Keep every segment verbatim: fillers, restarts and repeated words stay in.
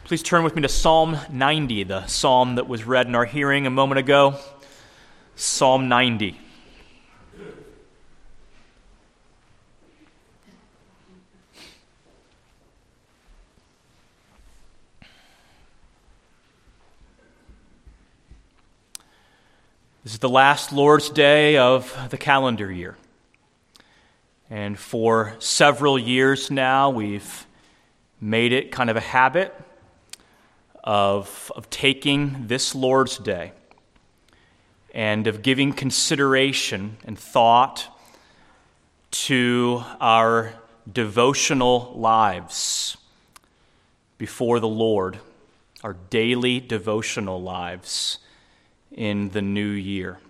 Please turn with me to Psalm ninety, the psalm that was read in our hearing a moment ago. Psalm ninety. This is the last Lord's Day of the calendar year. And for several years now, we've made it kind of a habit of, of taking this Lord's Day and of giving consideration and thought to our devotional lives before the Lord, our daily devotional lives in the new year.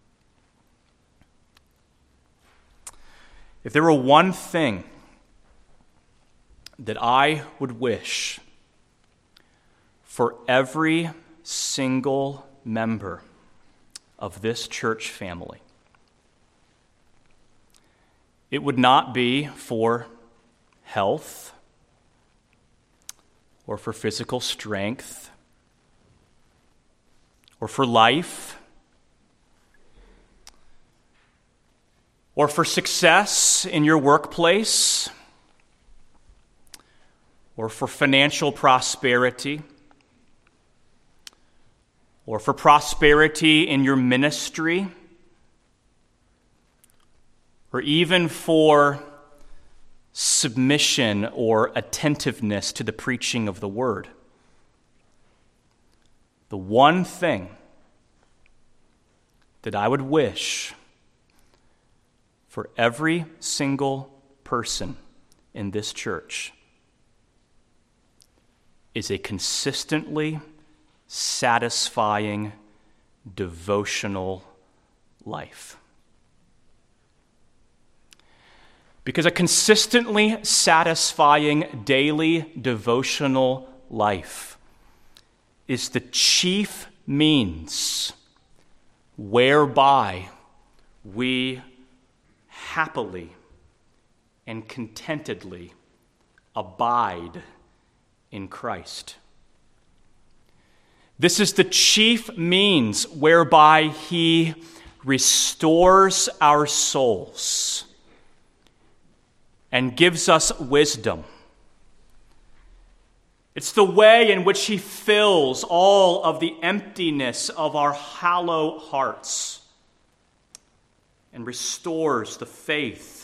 If there were one thing that I would wish for every single member of this church family, it would not be for health or for physical strength or for life or for success in your workplace or for financial prosperity or for prosperity in your ministry, or even for submission or attentiveness to the preaching of the word. The one thing that I would wish for every single person in this church is a consistently satisfying devotional life. Because a consistently satisfying daily devotional life is the chief means whereby we happily and contentedly abide in Christ. This is the chief means whereby He restores our souls and gives us wisdom. It's the way in which He fills all of the emptiness of our hollow hearts and restores the faith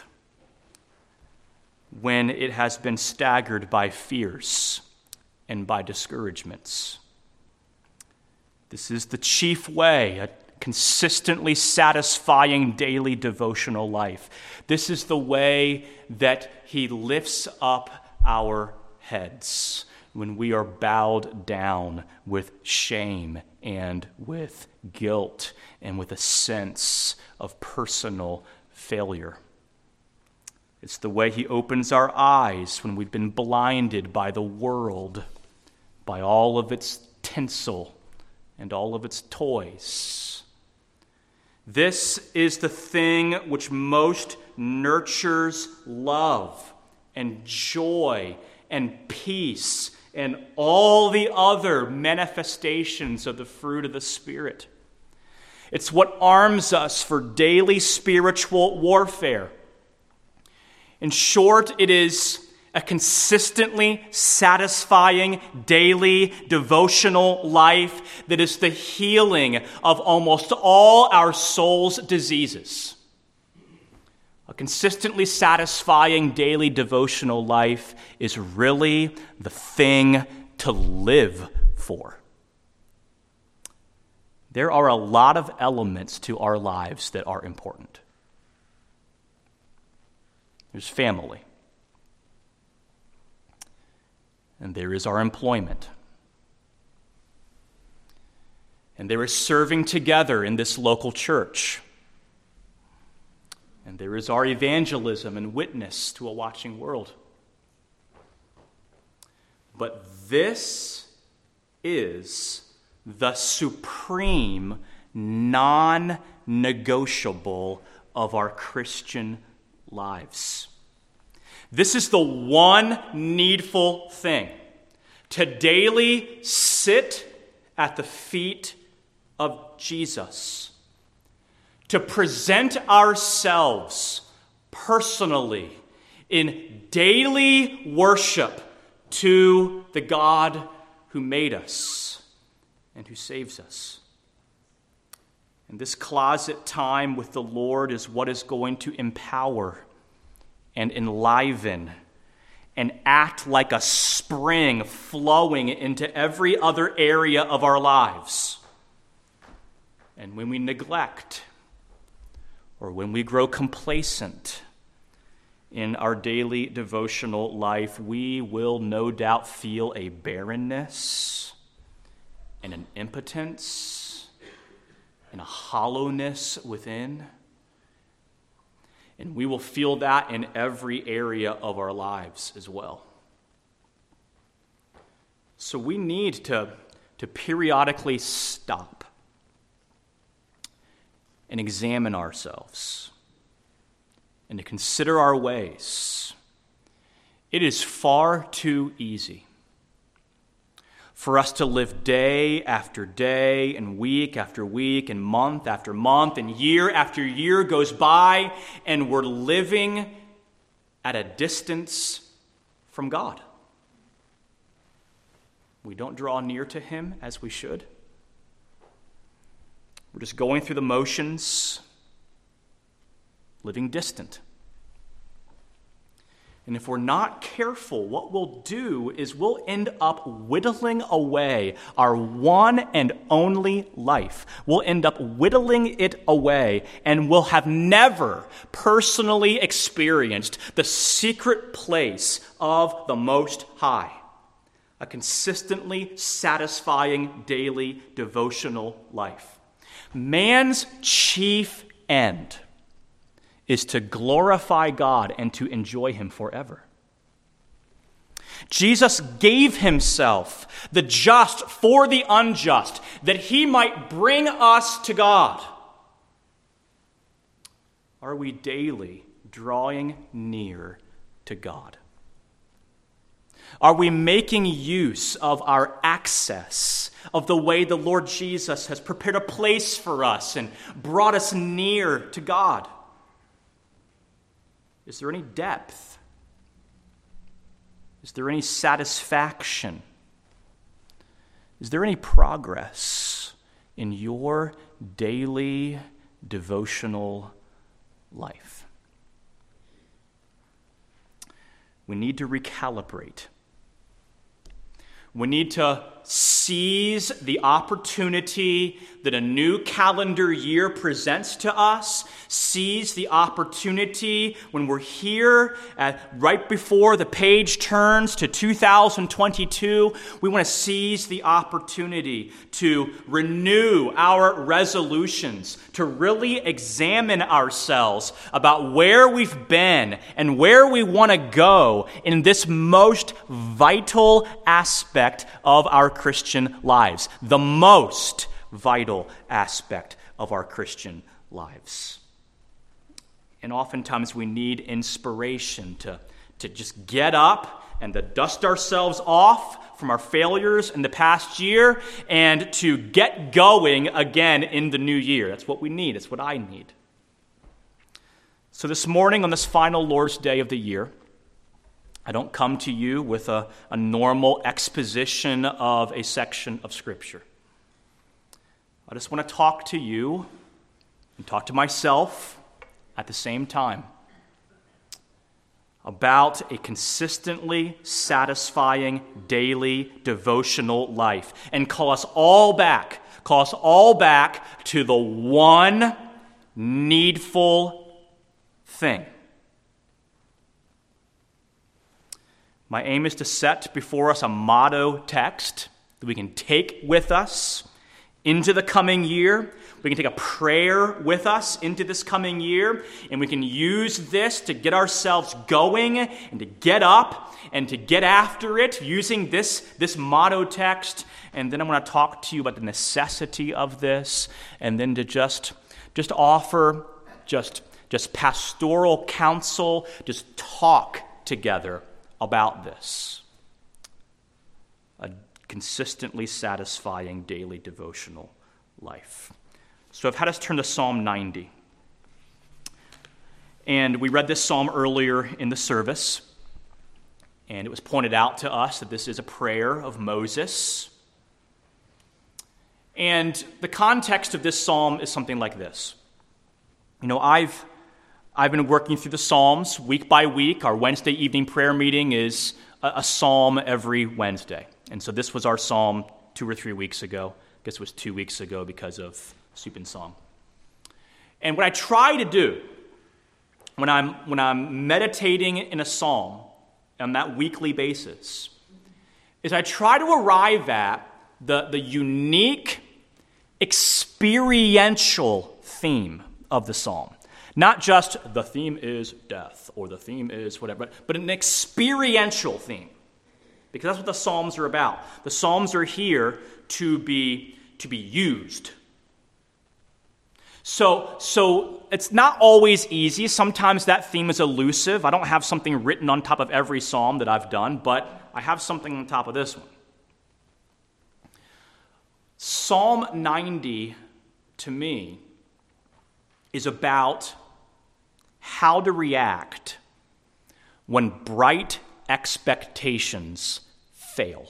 when it has been staggered by fears and by discouragements. This is the chief way, a consistently satisfying daily devotional life. This is the way that He lifts up our heads when we are bowed down with shame and with guilt and with a sense of personal failure. It's the way He opens our eyes when we've been blinded by the world, by all of its tinsel and all of its toys. This is the thing which most nurtures love and joy and peace and all the other manifestations of the fruit of the Spirit. It's what arms us for daily spiritual warfare. In short, it is a consistently satisfying daily devotional life that is the healing of almost all our soul's diseases. A consistently satisfying daily devotional life is really the thing to live for. There are a lot of elements to our lives that are important. There's family. And there is our employment. And there is serving together in this local church. And there is our evangelism and witness to a watching world. But this is the supreme, non-negotiable of our Christian lives. This is the one needful thing to daily sit at the feet of Jesus, to present ourselves personally in daily worship to the God who made us and who saves us. And this closet time with the Lord is what is going to empower and enliven and act like a spring flowing into every other area of our lives. And when we neglect, or when we grow complacent in our daily devotional life, we will no doubt feel a barrenness and an impotence and a hollowness within. And we will feel that in every area of our lives as well. So we need to, to periodically stop and examine ourselves and to consider our ways. It is far too easy for us to live day after day and week after week and month after month and year after year goes by, and we're living at a distance from God. We don't draw near to Him as we should. We're just going through the motions, living distant. And if we're not careful, what we'll do is we'll end up whittling away our one and only life. We'll end up whittling it away, and we'll have never personally experienced the secret place of the Most High, a consistently satisfying daily devotional life. Man's chief end is to glorify God and to enjoy Him forever. Jesus gave Himself, the just for the unjust, that He might bring us to God. Are we daily drawing near to God? Are we making use of our access, of the way the Lord Jesus has prepared a place for us and brought us near to God? Is there any depth? Is there any satisfaction? Is there any progress in your daily devotional life? We need to recalibrate. We need to seize the opportunity that a new calendar year presents to us. Seize the opportunity when we're here at, right before the page turns to two thousand twenty-two. We want to seize the opportunity to renew our resolutions, to really examine ourselves about where we've been and where we want to go in this most vital aspect of our Christian lives, the most vital aspect of our Christian lives. And oftentimes we need inspiration to, to just get up and to dust ourselves off from our failures in the past year and to get going again in the new year. That's what we need. That's what I need. So this morning, on this final Lord's Day of the year, I don't come to you with a, a normal exposition of a section of Scripture. I just want to talk to you and talk to myself at the same time about a consistently satisfying daily devotional life and call us all back, call us all back to the one needful thing. My aim is to set before us a motto text that we can take with us into the coming year. We can take a prayer with us into this coming year, and we can use this to get ourselves going and to get up and to get after it using this, this motto text. And then I want to talk to you about the necessity of this, and then to just, just offer just, just pastoral counsel, just talk together about this. a consistently satisfying daily devotional life. So I've had us turn to Psalm ninety. And we read this psalm earlier in the service, and it was pointed out to us that this is a prayer of Moses. And the context of this psalm is something like this. You know, I've I've been working through the Psalms week by week. Our Wednesday evening prayer meeting is a, a psalm every Wednesday. And so this was our psalm two or three weeks ago. I guess it was two weeks ago because of Soup and Song. And what I try to do when I'm when I'm meditating in a psalm on that weekly basis is I try to arrive at the, the unique experiential theme of the psalm. Not just the theme is death or the theme is whatever, but, but an experiential theme. Because that's what the Psalms are about. The Psalms are here to be, to be used. So, so it's not always easy. Sometimes that theme is elusive. I don't have something written on top of every psalm that I've done, but I have something on top of this one. Psalm ninety, to me, is about how to react when bright expectations fail.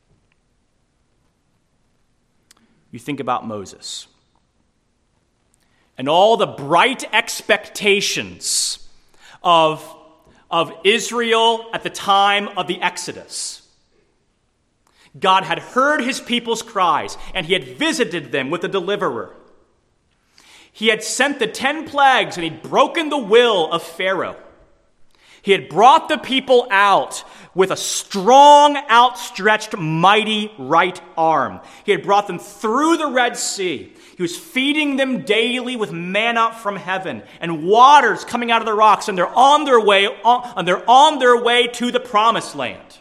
You think about Moses and all the bright expectations of, of Israel at the time of the Exodus. God had heard his people's cries, and he had visited them with a deliverer. He had sent the ten plagues, and he'd broken the will of Pharaoh. He had brought the people out with a strong, outstretched, mighty right arm. He had brought them through the Red Sea. He was feeding them daily with manna from heaven and waters coming out of the rocks, and they're on their way, and they're on their way to the Promised Land.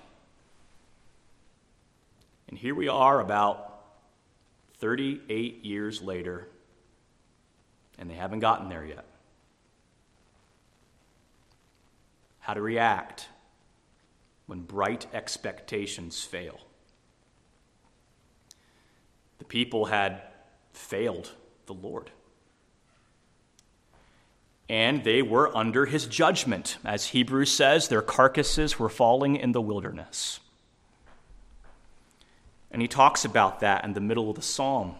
And here we are about thirty-eight years later, and they haven't gotten there yet. How to react when bright expectations fail. The people had failed the Lord. And they were under his judgment. As Hebrews says, their carcasses were falling in the wilderness. And he talks about that in the middle of the psalm.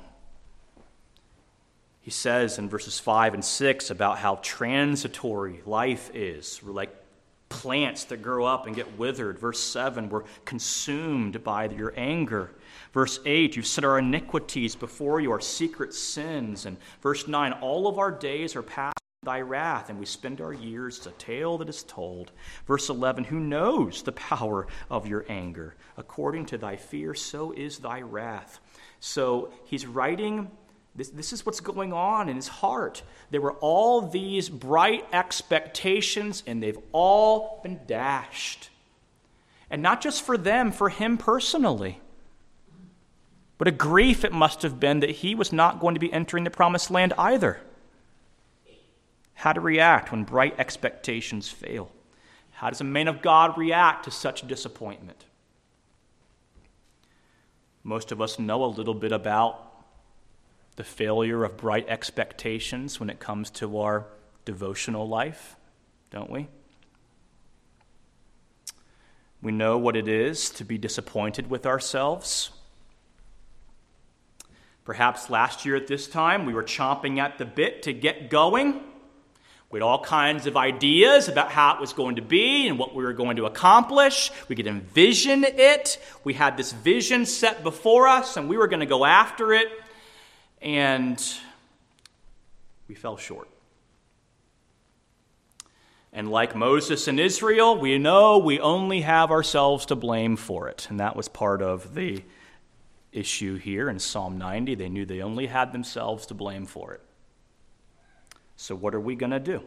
He says in verses five and six about how transitory life is. We're like plants that grow up and get withered. Verse seven, we're consumed by your anger. Verse eight, you've set our iniquities before you, our secret sins. And verse nine, all of our days are past thy wrath, and we spend our years as a tale that is told. Verse eleven, who knows the power of your anger? According to thy fear, so is thy wrath. So he's writing, this, this is what's going on in his heart. There were all these bright expectations, and they've all been dashed. And not just for them, for him personally. But a grief it must have been that he was not going to be entering the Promised Land either. How to react when bright expectations fail. How does a man of God react to such disappointment? Most of us know a little bit about the failure of bright expectations when it comes to our devotional life, don't we? We know what it is to be disappointed with ourselves. Perhaps last year at this time, we were chomping at the bit to get going. We had all kinds of ideas about how it was going to be and what we were going to accomplish. We could envision it. We had this vision set before us, and we were going to go after it. And we fell short. And like Moses and Israel, we know we only have ourselves to blame for it. And that was part of the issue here in Psalm ninety. They knew they only had themselves to blame for it. So what are we going to do?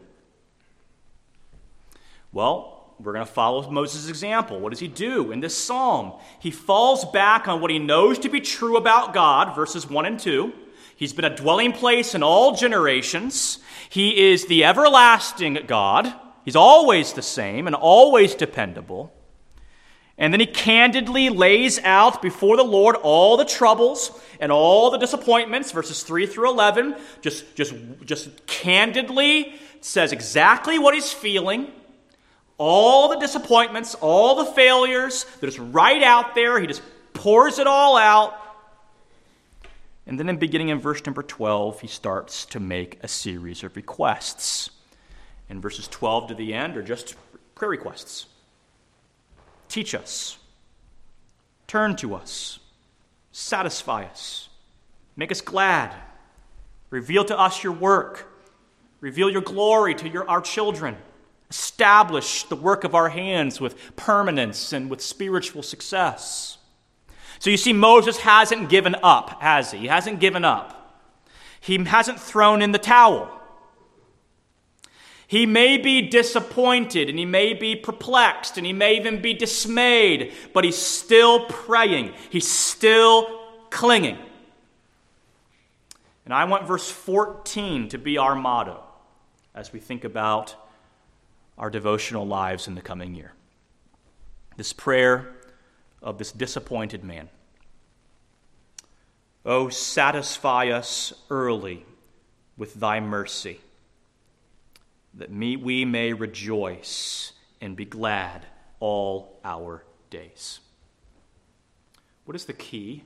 Well, we're going to follow Moses' example. What does he do in this psalm? He falls back on what he knows to be true about God, verses one and two. He's been a dwelling place in all generations. He is the everlasting God. He's always the same and always dependable. And then he candidly lays out before the Lord all the troubles and all the disappointments, verses three through eleven, just, just, just candidly says exactly what he's feeling, all the disappointments, all the failures, they're just right out there. He just pours it all out. And then in beginning in verse number twelve, he starts to make a series of requests. And verses twelve to the end are just prayer requests. Teach us, turn to us, satisfy us, make us glad, reveal to us your work, reveal your glory to your, our children, establish the work of our hands with permanence and with spiritual success. So you see, Moses hasn't given up, has he? He hasn't given up. He hasn't thrown in the towel. He may be disappointed, and he may be perplexed, and he may even be dismayed, but he's still praying. He's still clinging. And I want verse fourteen to be our motto as we think about our devotional lives in the coming year. This prayer of this disappointed man. Oh, satisfy us early with thy mercy, that me, we may rejoice and be glad all our days. What is the key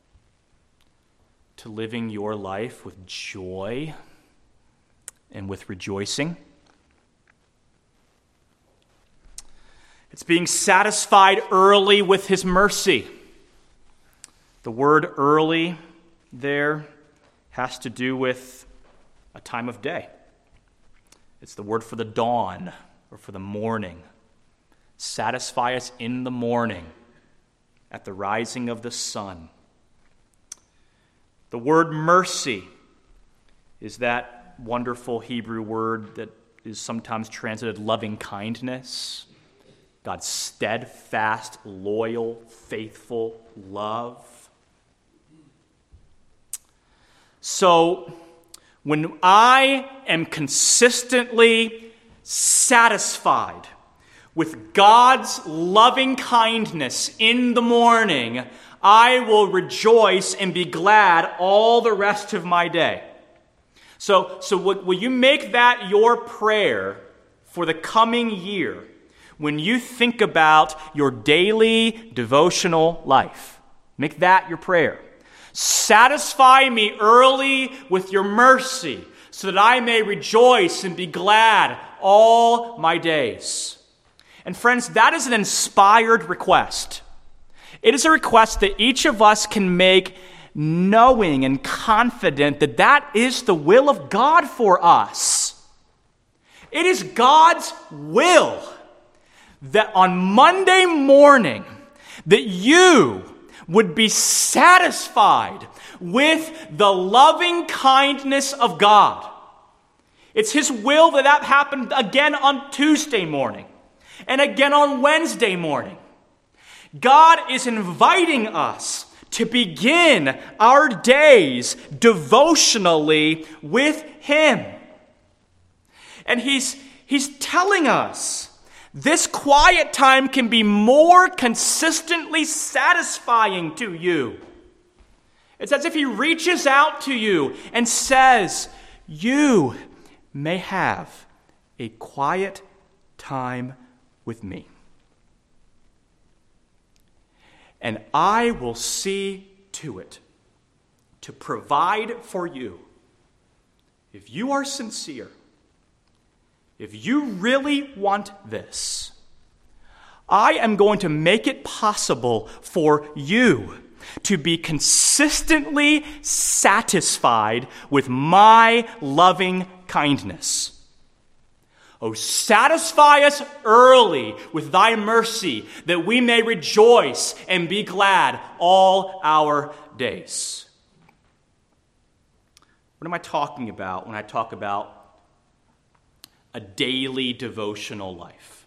to living your life with joy and with rejoicing? It's being satisfied early with his mercy. The word early there has to do with a time of day. It's the word for the dawn or for the morning. Satisfy us in the morning at the rising of the sun. The word mercy is that wonderful Hebrew word that is sometimes translated loving kindness. God's steadfast, loyal, faithful love. So, when I am consistently satisfied with God's loving kindness in the morning, I will rejoice and be glad all the rest of my day. So, so will, will you make that your prayer for the coming year when you think about your daily devotional life? Make that your prayer. Satisfy me early with your mercy, so that I may rejoice and be glad all my days. And friends, that is an inspired request. It is a request that each of us can make knowing and confident that that is the will of God for us. It is God's will that on Monday morning that you would be satisfied with the loving kindness of God. It's his will that that happened again on Tuesday morning and again on Wednesday morning. God is inviting us to begin our days devotionally with him. And he's, he's telling us this quiet time can be more consistently satisfying to you. It's as if he reaches out to you and says, you may have a quiet time with me. And I will see to it to provide for you. If you are sincere, if you really want this, I am going to make it possible for you to be consistently satisfied with my loving kindness. Oh, satisfy us early with thy mercy, that we may rejoice and be glad all our days. What am I talking about when I talk about a daily devotional life?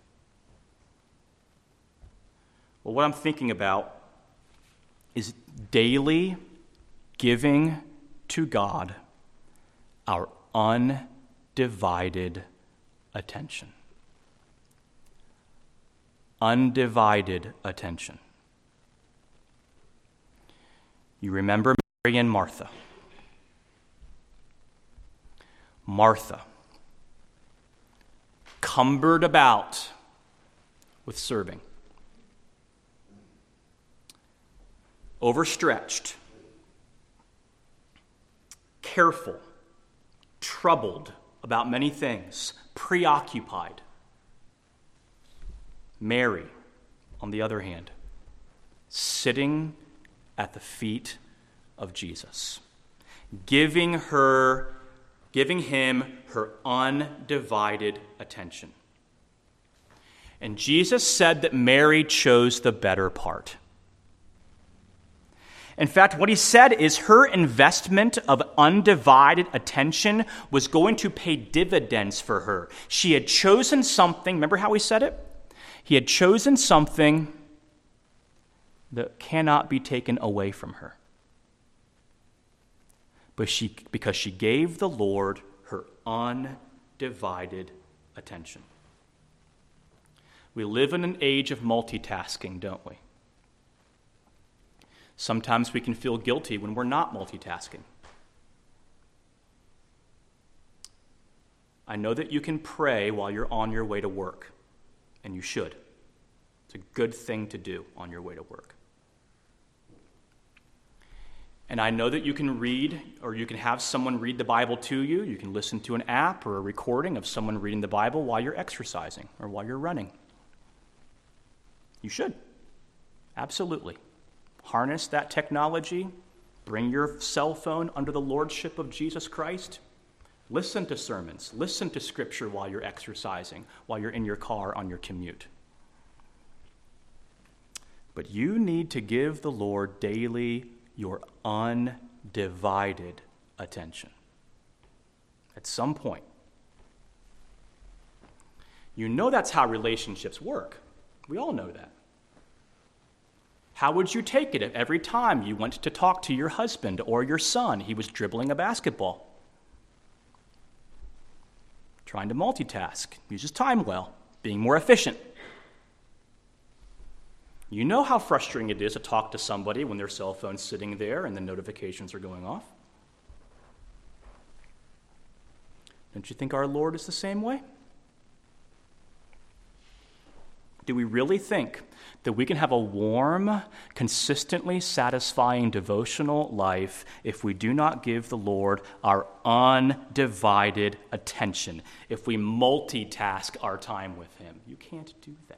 Well, what I'm thinking about is daily giving to God our undivided attention. undivided attention. You remember Mary and Martha. Martha, cumbered about with serving, overstretched, careful, troubled about many things, preoccupied. Mary, on the other hand, sitting at the feet of Jesus, giving her, giving him her undivided attention. And Jesus said that Mary chose the better part. In fact, what he said is her investment of undivided attention was going to pay dividends for her. She had chosen something, remember how he said it? He had chosen something that cannot be taken away from her. But she, because she gave the Lord her undivided attention. We live in an age of multitasking, don't we? Sometimes we can feel guilty when we're not multitasking. I know that you can pray while you're on your way to work, and you should. It's a good thing to do on your way to work. And I know that you can read, or you can have someone read the Bible to you. You can listen to an app or a recording of someone reading the Bible while you're exercising or while you're running. You should. Absolutely. Harness that technology. Bring your cell phone under the lordship of Jesus Christ. Listen to sermons. Listen to Scripture while you're exercising, while you're in your car on your commute. But you need to give the Lord daily your undivided attention. At some point. You know that's how relationships work. We all know that. How would you take it if every time you went to talk to your husband or your son, he was dribbling a basketball? Trying to multitask, uses time well, being more efficient. You know how frustrating it is to talk to somebody when their cell phone's sitting there and the notifications are going off. Don't you think our Lord is the same way? Do we really think that we can have a warm, consistently satisfying devotional life if we do not give the Lord our undivided attention, if we multitask our time with him? You can't do that.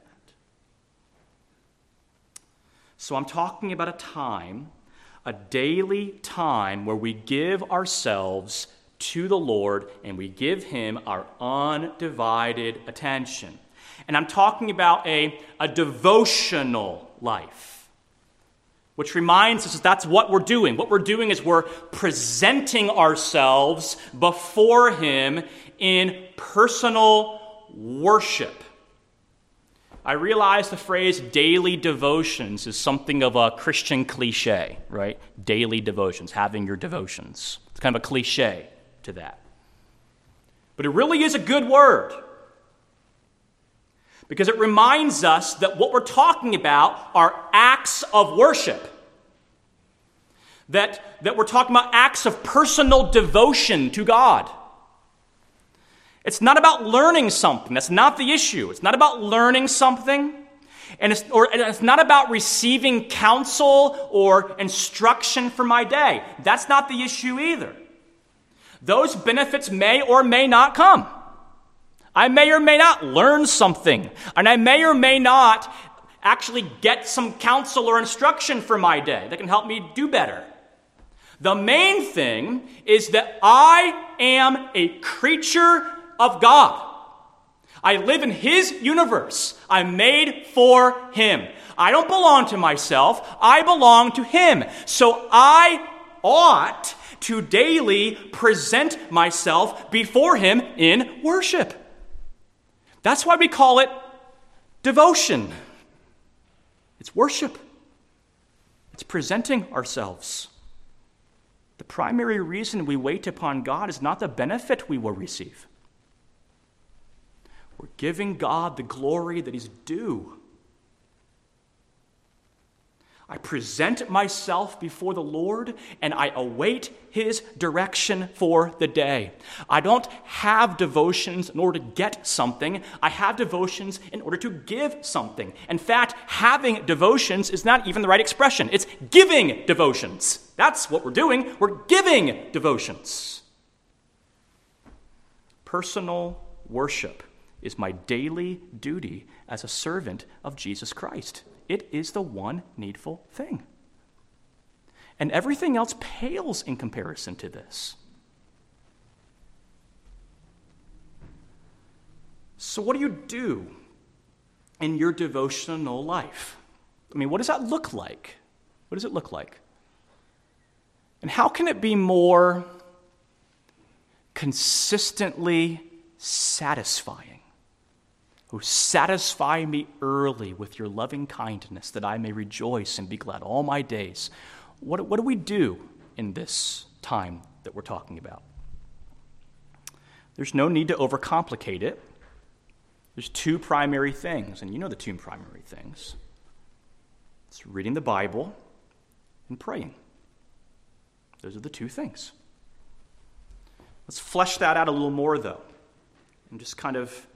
So I'm talking about a time, a daily time where we give ourselves to the Lord and we give him our undivided attention. And I'm talking about a, a devotional life, which reminds us that that's what we're doing. What we're doing is we're presenting ourselves before him in personal worship. I realize the phrase daily devotions is something of a Christian cliche, right? Daily devotions, having your devotions. It's kind of a cliche to that. But it really is a good word. Because it reminds us that what we're talking about are acts of worship. That, that we're talking about acts of personal devotion to God. It's not about learning something. That's not the issue. It's not about learning something. And it's, or it's not about receiving counsel or instruction for my day. That's not the issue either. Those benefits may or may not come. I may or may not learn something, and I may or may not actually get some counsel or instruction for my day that can help me do better. The main thing is that I am a creature of God. I live in his universe. I'm made for him. I don't belong to myself. I belong to him. So I ought to daily present myself before him in worship. That's why we call it devotion. It's worship. It's presenting ourselves. The primary reason we wait upon God is not the benefit we will receive. We're giving God the glory that is due I present myself before the Lord, and I await his direction for the day. I don't have devotions in order to get something. I have devotions in order to give something. In fact, having devotions is not even the right expression. It's giving devotions. That's what we're doing. We're giving devotions. Personal worship is my daily duty as a servant of Jesus Christ. It is the one needful thing. And everything else pales in comparison to this. So what do you do in your devotional life? I mean, what does that look like? What does it look like? And how can it be more consistently satisfying? Oh, satisfy me early with your loving kindness, that I may rejoice and be glad all my days. What, what do we do in this time that we're talking about? There's no need to overcomplicate it. There's two primary things, and you know the two primary things. It's reading the Bible and praying. Those are the two things. Let's flesh that out a little more, though, and just kind of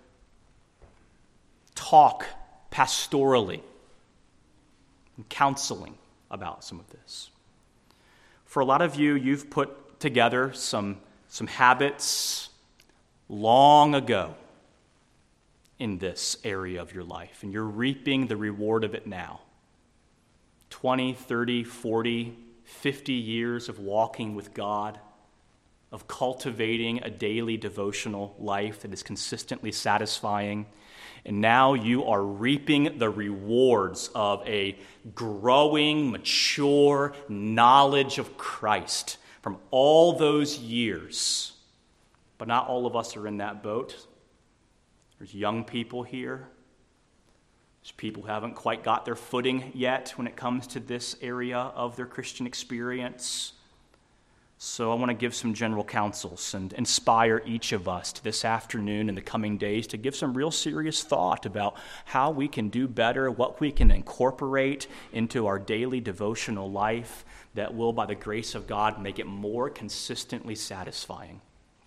talk pastorally and counseling about some of this. For a lot of you, you've put together some, some habits long ago in this area of your life, and you're reaping the reward of it now. twenty, thirty, forty, fifty years of walking with God, of cultivating a daily devotional life that is consistently satisfying. And now you are reaping the rewards of a growing, mature knowledge of Christ from all those years. But not all of us are in that boat. There's young people here. There's people who haven't quite got their footing yet when it comes to this area of their Christian experience. So I want to give some general counsels and inspire each of us to this afternoon and the coming days to give some real serious thought about how we can do better, what we can incorporate into our daily devotional life that will, by the grace of God, make it more consistently satisfying.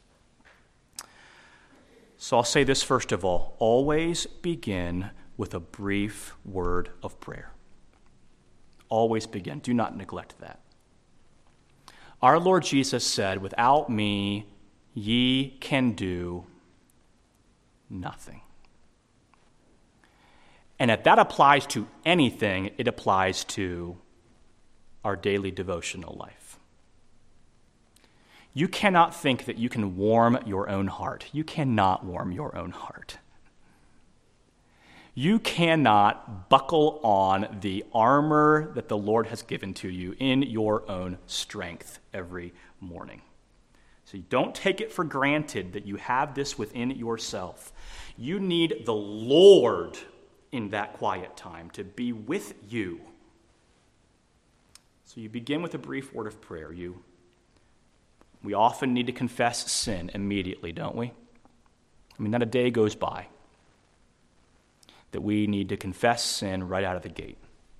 So I'll say this first of all. Always begin with a brief word of prayer. Always begin. Do not neglect that. Our Lord Jesus said, without me, ye can do nothing. And if that applies to anything, it applies to our daily devotional life. You cannot think that you can warm your own heart. You cannot warm your own heart. You cannot buckle on the armor that the Lord has given to you in your own strength every morning. So you don't take it for granted that you have this within yourself. You need the Lord in that quiet time to be with you. So you begin with a brief word of prayer. You, we often need to confess sin immediately, don't we? I mean, not a day goes by that we need to confess sin right out of the gate.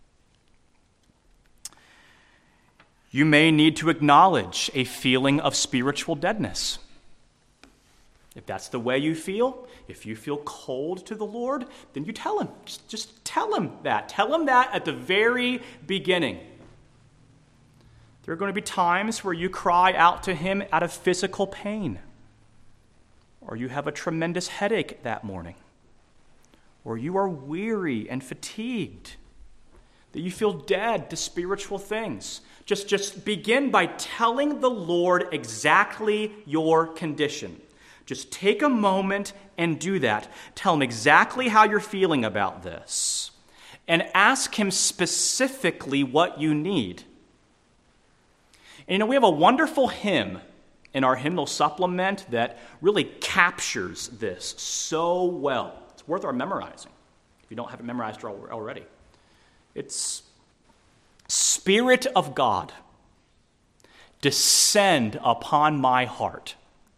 You may need to acknowledge a feeling of spiritual deadness. If that's the way you feel, if you feel cold to the Lord, then you tell him. Just, just tell him that. Tell him that at the very beginning. There are going to be times where you cry out to him out of physical pain, or you have a tremendous headache that morning, or you are weary and fatigued, that you feel dead to spiritual things. Just, just begin by telling the Lord exactly your condition. Just take a moment and do that. Tell him exactly how you're feeling about this. And ask him specifically what you need. And you know, we have a wonderful hymn in our hymnal supplement that really captures this so well. It's worth our memorizing, if you don't have it memorized already. It's Spirit of God, descend upon my heart.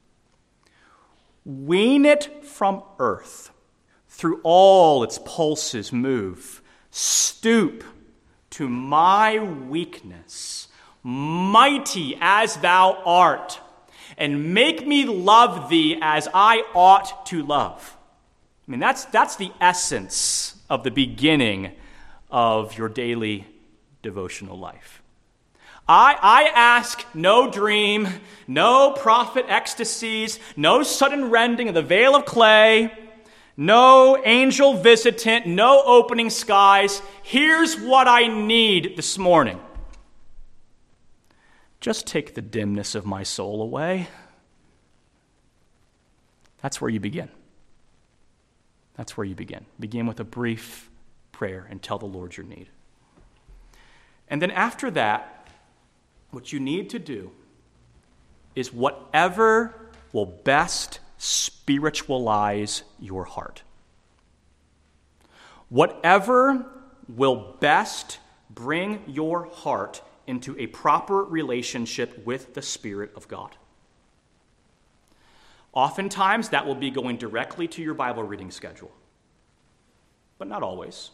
Wean it from earth, through all its pulses move. Stoop to my weakness, mighty as thou art, and make me love thee as I ought to love. I mean, that's, that's the essence of the beginning of your daily devotional life. I, I ask no dream, no prophet ecstasies, no sudden rending of the veil of clay, no angel visitant, no opening skies. Here's what I need this morning. Just take the dimness of my soul away. That's where you begin. That's where you begin. Begin with a brief prayer and tell the Lord your need. And then after that, what you need to do is whatever will best spiritualize your heart. Whatever will best bring your heart into a proper relationship with the Spirit of God. Oftentimes, that will be going directly to your Bible reading schedule, but not always.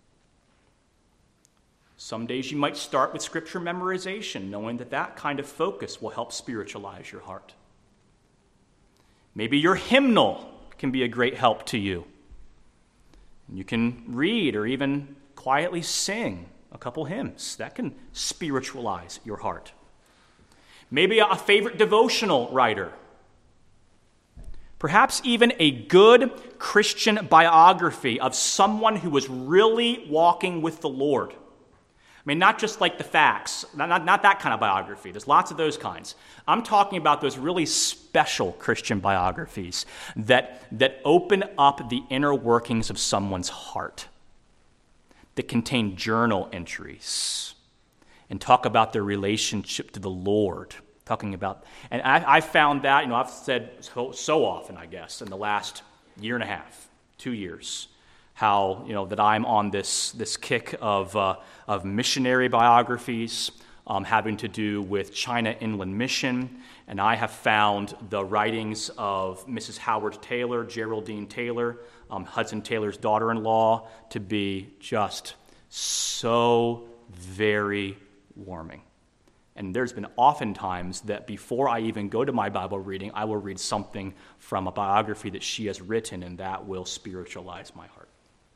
Some days you might start with scripture memorization, knowing that that kind of focus will help spiritualize your heart. Maybe your hymnal can be a great help to you. You can read or even quietly sing a couple hymns. That can spiritualize your heart. Maybe a favorite devotional writer. Perhaps even a good Christian biography of someone who was really walking with the Lord. I mean, not just like the facts, not, not, not that kind of biography. There's lots of those kinds. I'm talking about those really special Christian biographies that, that open up the inner workings of someone's heart, that contain journal entries and talk about their relationship to the Lord. Talking about, and I, I found that, you know, I've said so, so often, I guess, in the last year and a half, two years, how, you know, that I'm on this this kick of uh, of missionary biographies um, having to do with China Inland Mission, and I have found the writings of Missus Howard Taylor, Geraldine Taylor, um, Hudson Taylor's daughter-in-law, to be just so very warming. And there's been often times that before I even go to my Bible reading, I will read something from a biography that she has written, and that will spiritualize my heart.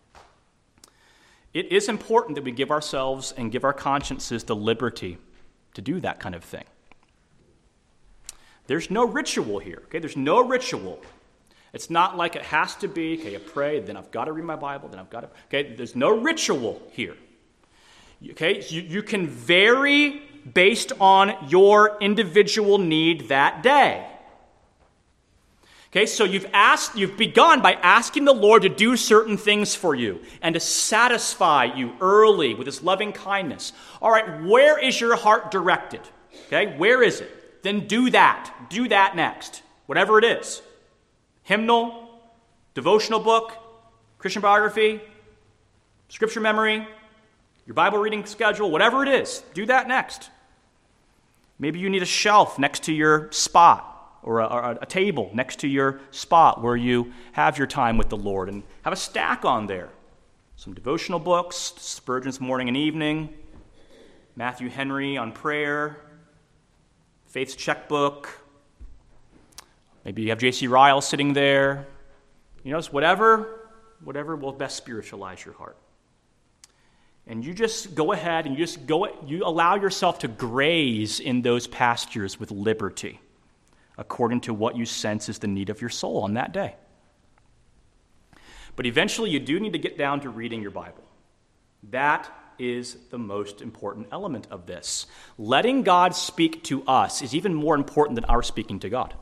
It is important that we give ourselves and give our consciences the liberty to do that kind of thing. There's no ritual here, okay? There's no ritual. It's not like it has to be, okay, I pray, then I've got to read my Bible, then I've got to, okay? There's no ritual here. Okay? You, you can vary based on your individual need that day. Okay, so you've asked, you've begun by asking the Lord to do certain things for you and to satisfy you early with his loving kindness. All right, where is your heart directed? Okay, where is it? Then do that. Do that next. Whatever it is. Hymnal, devotional book, Christian biography, scripture memory, your Bible reading schedule, whatever it is, do that next. Maybe you need a shelf next to your spot, or a, or a table next to your spot where you have your time with the Lord, and have a stack on there. Some devotional books, Spurgeon's Morning and Evening, Matthew Henry on prayer, Faith's Checkbook. Maybe you have J C Ryle sitting there. You know, it's whatever, whatever will best spiritualize your heart. And you just go ahead and you just go, you allow yourself to graze in those pastures with liberty, according to what you sense is the need of your soul on that day. But eventually you do need to get down to reading your Bible. That is the most important element of this. Letting God speak to us is even more important than our speaking to God.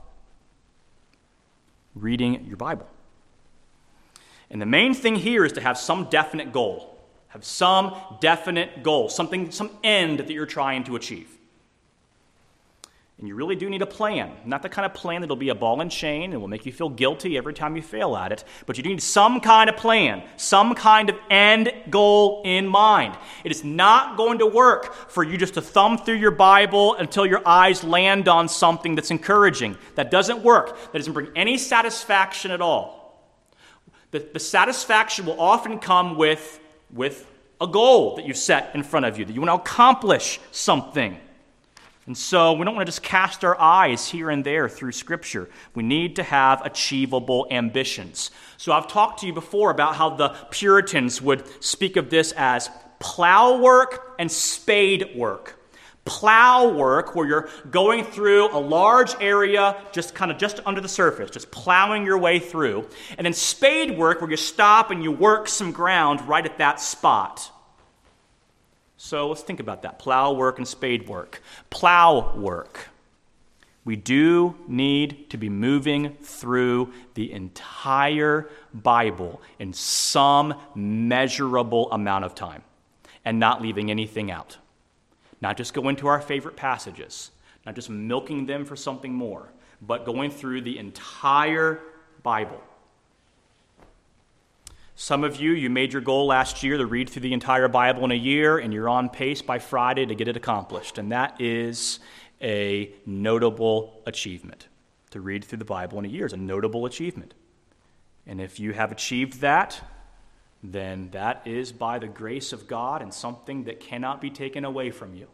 Reading your Bible. And the main thing here is to have some definite goal. Have some definite goal, something, some end that you're trying to achieve. And you really do need a plan. Not the kind of plan that'll be a ball and chain and will make you feel guilty every time you fail at it, but you need some kind of plan, some kind of end goal in mind. It is not going to work for you just to thumb through your Bible until your eyes land on something that's encouraging. That doesn't work. That doesn't bring any satisfaction at all. The, the satisfaction will often come with with a goal that you've set in front of you, that you want to accomplish something. And so we don't want to just cast our eyes here and there through Scripture. We need to have achievable ambitions. So I've talked to you before about how the Puritans would speak of this as plow work and spade work. Plow work, where you're going through a large area, just kind of just under the surface, just plowing your way through. And then spade work, where you stop and you work some ground right at that spot. So let's think about that. Plow work and spade work. Plow work. We do need to be moving through the entire Bible in some measurable amount of time and not leaving anything out. Not just going to our favorite passages, not just milking them for something more, but going through the entire Bible. Some of you, you made your goal last year to read through the entire Bible in a year, and you're on pace by Friday to get it accomplished. And that is a notable achievement. To read through the Bible in a year is a notable achievement. And if you have achieved that, then that is by the grace of God and something that cannot be taken away from you.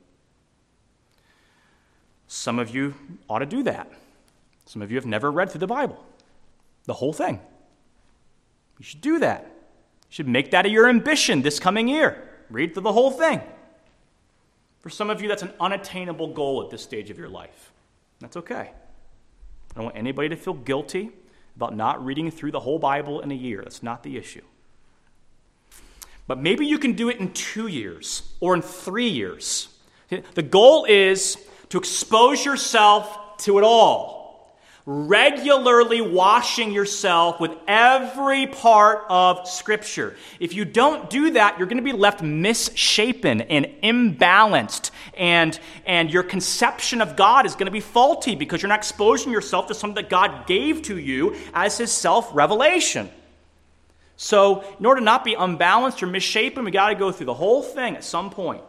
Some of you ought to do that. Some of you have never read through the Bible, the whole thing. You should do that. You should make that your ambition this coming year. Read through the whole thing. For some of you, that's an unattainable goal at this stage of your life. That's okay. I don't want anybody to feel guilty about not reading through the whole Bible in a year. That's not the issue. But maybe you can do it in two years or in three years. The goal is to expose yourself to it all, regularly washing yourself with every part of Scripture. If you don't do that, you're going to be left misshapen and imbalanced, and, and your conception of God is going to be faulty because you're not exposing yourself to something that God gave to you as His self-revelation. So in order to not be unbalanced or misshapen, we got to go through the whole thing at some point.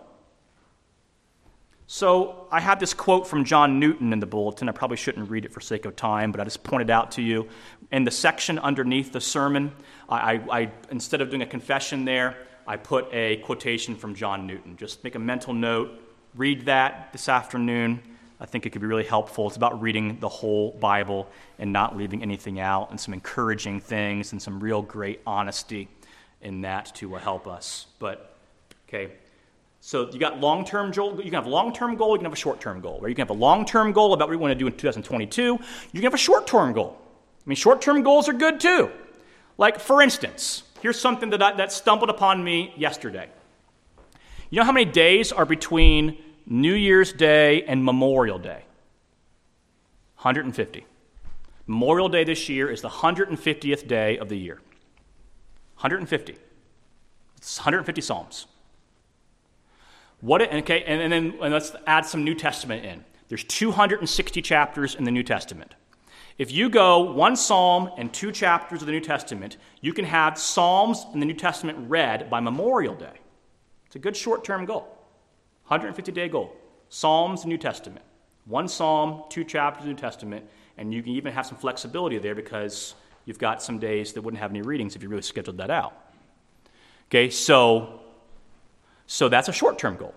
So I have this quote from John Newton in the bulletin. I probably shouldn't read it for sake of time, but I just pointed out to you. In the section underneath the sermon, I, I, I instead of doing a confession there, I put a quotation from John Newton. Just make a mental note, read that this afternoon. I think it could be really helpful. It's about reading the whole Bible and not leaving anything out, and some encouraging things and some real great honesty in that to uh, help us. But, okay, so you got long-term goal. You can have a long-term goal, you can have a short-term goal. Or you can have a long-term goal about what you want to do in two thousand twenty-two. You can have a short-term goal. I mean, short-term goals are good too. Like, for instance, here's something that I, that stumbled upon me yesterday. You know how many days are between New Year's Day and Memorial Day? one hundred fifty. Memorial Day this year is the one hundred fiftieth day of the year. one hundred fifty. It's one hundred fifty Psalms. What? Okay, and, and then and let's add some New Testament in. There's two hundred sixty chapters in the New Testament. If you go one psalm and two chapters of the New Testament, you can have Psalms in the New Testament read by Memorial Day. It's a good short-term goal. one hundred fifty-day goal. Psalms, New Testament. One psalm, two chapters of the New Testament, and you can even have some flexibility there because you've got some days that wouldn't have any readings if you really scheduled that out. Okay, so, so that's a short-term goal.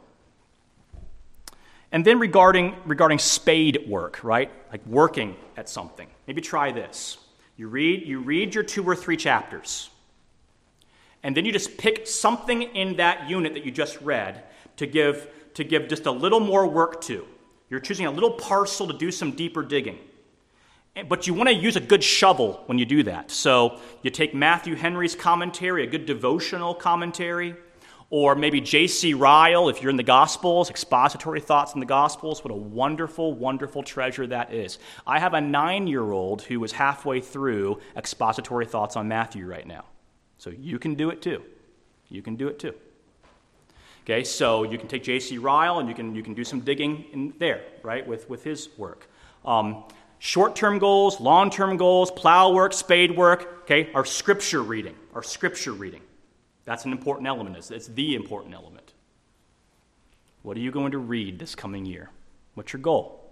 And then regarding, regarding spade work, right? Like working at something. Maybe try this. You read, you read your two or three chapters, and then you just pick something in that unit that you just read to give to give just a little more work to. You're choosing a little parcel to do some deeper digging. But you want to use a good shovel when you do that. So you take Matthew Henry's commentary, a good devotional commentary, or maybe J C Ryle, if you're in the Gospels, expository thoughts in the Gospels. What a wonderful, wonderful treasure that is. I have a nine-year-old who is halfway through expository thoughts on Matthew right now. So you can do it too. You can do it too. Okay, so you can take J C Ryle and you can you can do some digging in there, right, with, with his work. Um, short-term goals, long-term goals, plow work, spade work, okay, our scripture reading, our scripture reading. That's an important element. It's, it's the important element. What are you going to read this coming year? What's your goal?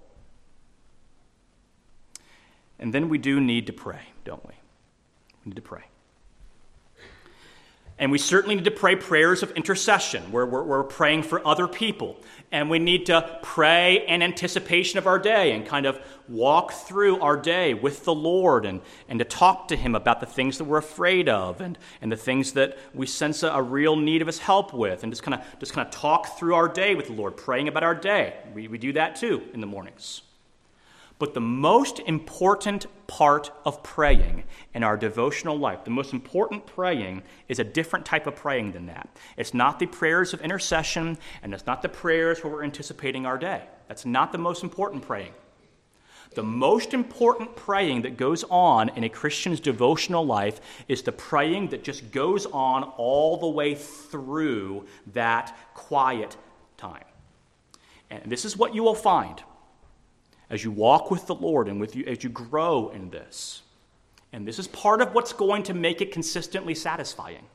And then we do need to pray, don't we? We need to pray. And we certainly need to pray prayers of intercession, where we're, we're praying for other people. And we need to pray in anticipation of our day and kind of walk through our day with the Lord and, and to talk to him about the things that we're afraid of and, and the things that we sense a, a real need of his help with. And just kind of just kind of talk through our day with the Lord, praying about our day. We, we do that too in the mornings. But the most important part of praying in our devotional life, the most important praying is a different type of praying than that. It's not the prayers of intercession, and it's not the prayers where we're anticipating our day. That's not the most important praying. The most important praying that goes on in a Christian's devotional life is the praying that just goes on all the way through that quiet time. And this is what you will find as you walk with the Lord and with you as you grow in this. And this is part of what's going to make it consistently satisfying,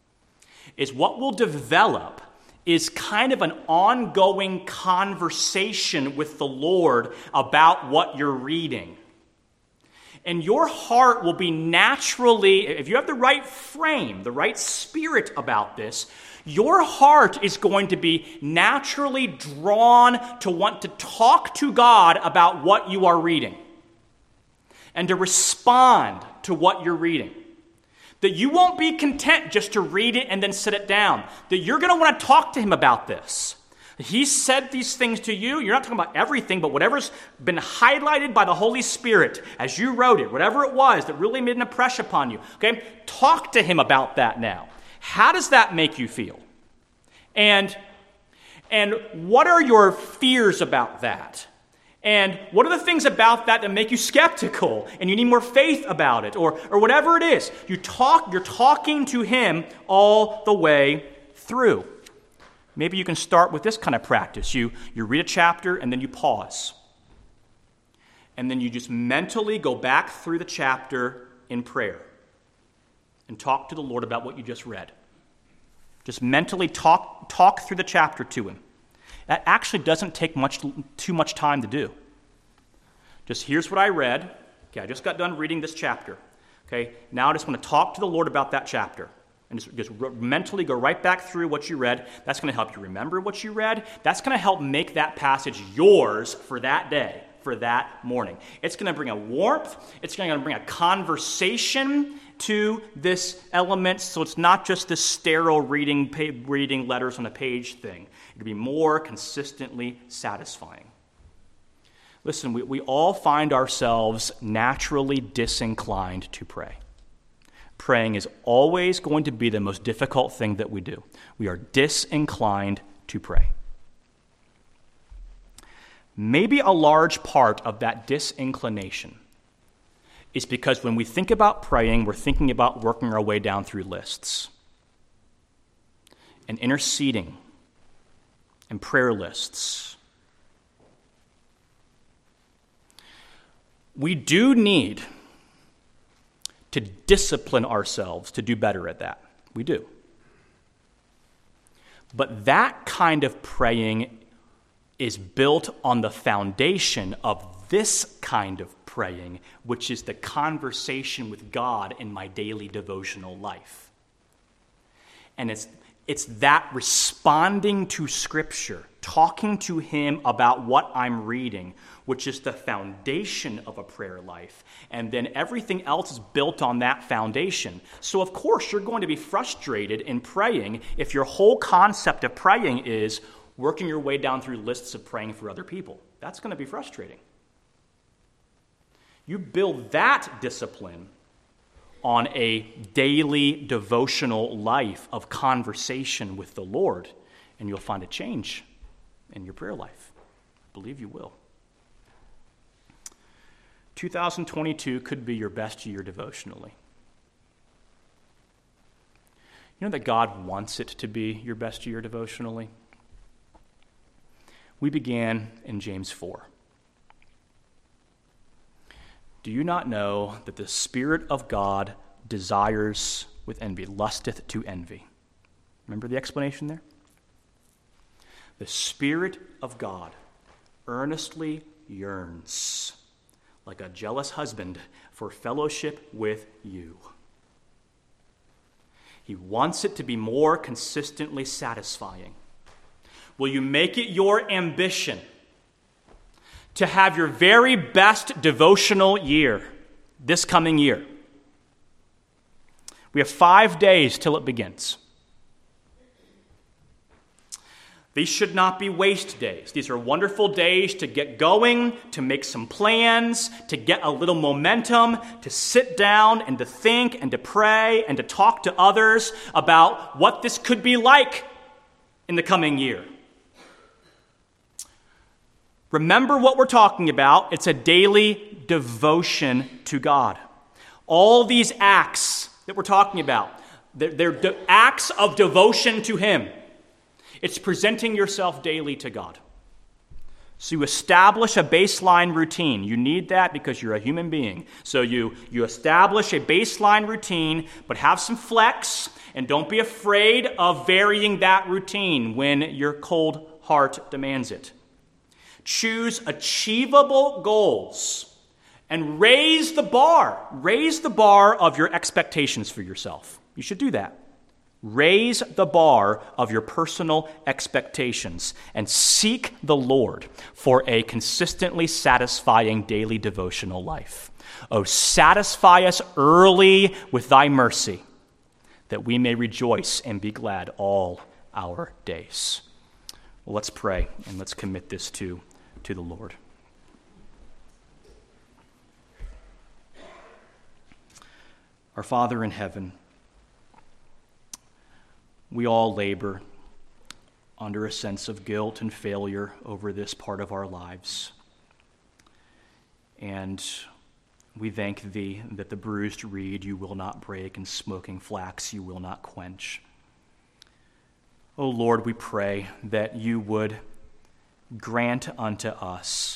is what will develop is kind of an ongoing conversation with the Lord about what you're reading. And your heart will be naturally, if you have the right frame, the right spirit about this, your heart is going to be naturally drawn to want to talk to God about what you are reading and to respond to what you're reading. That you won't be content just to read it and then sit it down. That you're going to want to talk to him about this. He said these things to you. You're not talking about everything, but whatever's been highlighted by the Holy Spirit as you wrote it, whatever it was that really made an impression upon you. Okay, talk to him about that now. How does that make you feel? And, and what are your fears about that? And what are the things about that that make you skeptical and you need more faith about it, or, or whatever it is? You talk, you're talking to him all the way through. Maybe you can start with this kind of practice. You, you read a chapter and then you pause. And then you just mentally go back through the chapter in prayer and talk to the Lord about what you just read. Just mentally talk, talk through the chapter to him. That actually doesn't take much, too much time to do. Just here's what I read. Okay, I just got done reading this chapter. Okay, now I just want to talk to the Lord about that chapter. And just, just mentally go right back through what you read. That's going to help you remember what you read. That's going to help make that passage yours for that day, for that morning. It's going to bring a warmth. It's going to bring a conversation to this element, so it's not just this sterile reading, pay, reading letters on a page thing. It'll be more consistently satisfying. Listen, we, we all find ourselves naturally disinclined to pray. Praying is always going to be the most difficult thing that we do. We are disinclined to pray. Maybe a large part of that disinclination is because when we think about praying, we're thinking about working our way down through lists and interceding and prayer lists. We do need to discipline ourselves to do better at that. We do. But that kind of praying is built on the foundation of this kind of praying, which is the conversation with God in my daily devotional life. And it's it's that responding to Scripture, talking to him about what I'm reading, which is the foundation of a prayer life. And then everything else is built on that foundation. So of course you're going to be frustrated in praying if your whole concept of praying is working your way down through lists of praying for other people. That's going to be frustrating. You build that discipline on a daily devotional life of conversation with the Lord, and you'll find a change in your prayer life. I believe you will. two thousand twenty-two could be your best year devotionally. You know that God wants it to be your best year devotionally? We began in James four. Do you not know that the Spirit of God desires with envy, lusteth to envy? Remember the explanation there? The Spirit of God earnestly yearns, like a jealous husband, for fellowship with you. He wants it to be more consistently satisfying. Will you make it your ambition to have your very best devotional year this coming year? We have five days till it begins. These should not be waste days. These are wonderful days to get going, to make some plans, to get a little momentum, to sit down and to think and to pray and to talk to others about what this could be like in the coming year. Remember what we're talking about. It's a daily devotion to God. All these acts that we're talking about, they're, they're de- acts of devotion to Him. It's presenting yourself daily to God. So you establish a baseline routine. You need that because you're a human being. So you, you establish a baseline routine, but have some flex, and don't be afraid of varying that routine when your cold heart demands it. Choose achievable goals and raise the bar. Raise the bar of your expectations for yourself. You should do that. Raise the bar of your personal expectations and seek the Lord for a consistently satisfying daily devotional life. Oh, satisfy us early with thy mercy, that we may rejoice and be glad all our days. Well, let's pray and let's commit this to, to the Lord. Our Father in heaven, we all labor under a sense of guilt and failure over this part of our lives. And we thank Thee that the bruised reed you will not break and smoking flax you will not quench. O Lord, we pray that you would grant unto us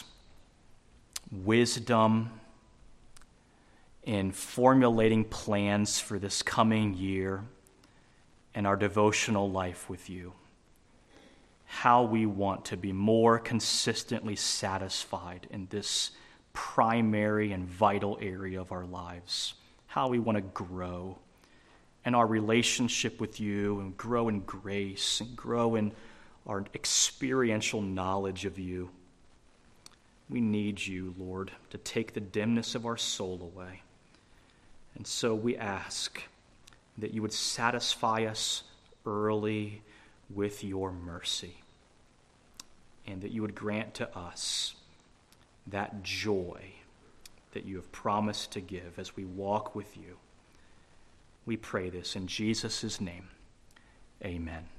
wisdom in formulating plans for this coming year and our devotional life with you. How we want to be more consistently satisfied in this primary and vital area of our lives. How we want to grow in our relationship with you and grow in grace and grow in our experiential knowledge of you. We need you, Lord, to take the dimness of our soul away. And so we ask that you would satisfy us early with your mercy, and that you would grant to us that joy that you have promised to give as we walk with you. We pray this in Jesus' name. Amen.